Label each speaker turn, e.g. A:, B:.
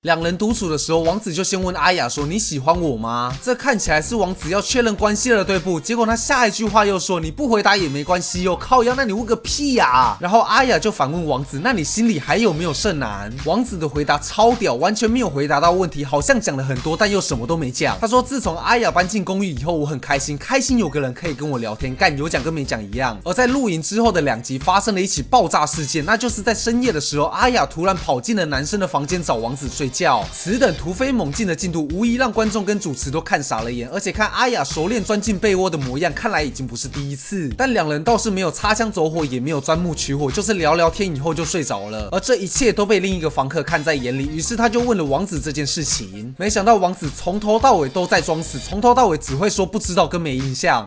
A: 两人独处的时候，王子就先问阿雅说：“你喜欢我吗？”这看起来是王子要确认关系了，对不？结果他下一句话又说：“你不回答也没关系哦，靠腰，那你问个屁呀！”然后阿雅就反问王子：“那你心里还有没有剩男？”王子的回答超屌，完全没有回答到问题，好像讲了很多，但又什么都没讲。他说：“自从阿雅搬进公寓以后，我很开心，开心有个人可以跟我聊天，干有讲跟没讲一样。”而在露营之后的2集发生了一起爆炸事件，那就是在深夜的时候，阿雅突然跑进了男生的房间找王子睡觉。此等突飞猛进的进度，无疑让观众跟主持都看傻了眼。而且看阿雅熟练钻进被窝的模样，看来已经不是第一次。但两人倒是没有擦枪走火，也没有钻木取火，就是聊聊天以后就睡着了。而这一切都被另一个房客看在眼里，于是他就问了王子这件事情。没想到王子从头到尾都在装死，从头到尾只会说不知道跟没印象。